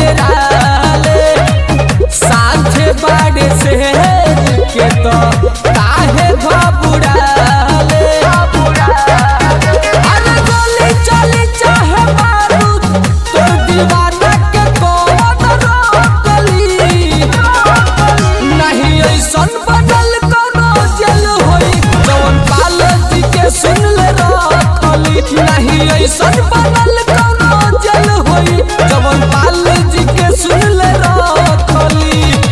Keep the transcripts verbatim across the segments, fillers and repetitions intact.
डेराले साथे बाड़े से के तो काहे घबुड़ाले अरे गोली चली चाहे बारूद तोर दीवाना के कौन रोकली नहीं ऐसन बनल कोनो जेल होई जवन पालती के सुन ले रखली नहीं ऐसन बनल कोनो जेल होई जवन पालती के सुन ले रखली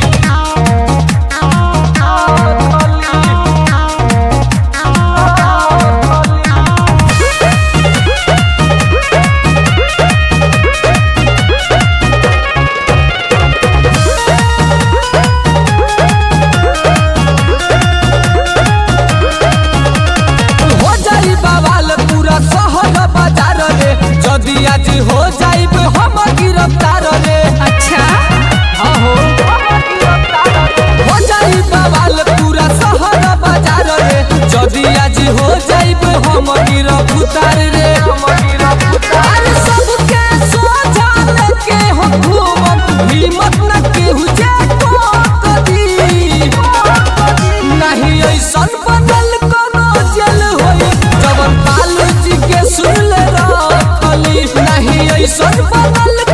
जदि आज हो जाइब हम गिरफ्तार रे अच्छा हाँ हो हो जाई बवाल पूरा शहर बाजार रे जदि आज हो जाइब हम गिरफ्तार रे अरे सबके सोझा लेके हो घूमब हिम्मत न केहू जे कदी नहीं ऐसन बनल कोनो जेल होई जवन पालू जी के सुन ले रखली नहीं ऐसन बनल